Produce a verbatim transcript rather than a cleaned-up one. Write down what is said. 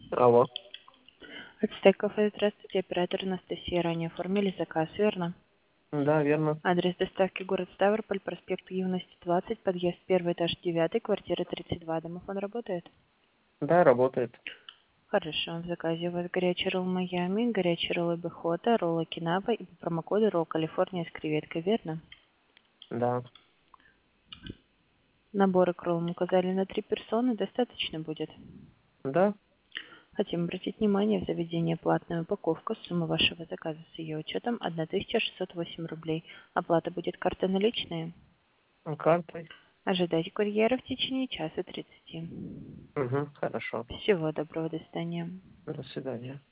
Алло. Ацтек кафе, здравствуйте, оператор Анастасия. Ранее оформили заказ, верно? Да, верно. Адрес доставки город Ставрополь, проспект Юности, двадцать, подъезд первый, этаж девятый, квартира тридцать два. Домофон работает? Да, работает. Хорошо, в заказе у вас горячий ролл Майами, горячий ролл Бехота, ролл Окинава и по промокоду ролл Калифорния с креветкой, верно? Да. Наборы к роллам указали на три персоны, достаточно будет? Да. Хотим обратить внимание, в заведении платная упаковка, сумма вашего заказа с ее учетом тысяча шестьсот восемь рублей. Оплата будет карта наличные? Картой. Ожидайте курьера в течение часа тридцати. Угу, хорошо. Всего доброго, до свидания. До свидания.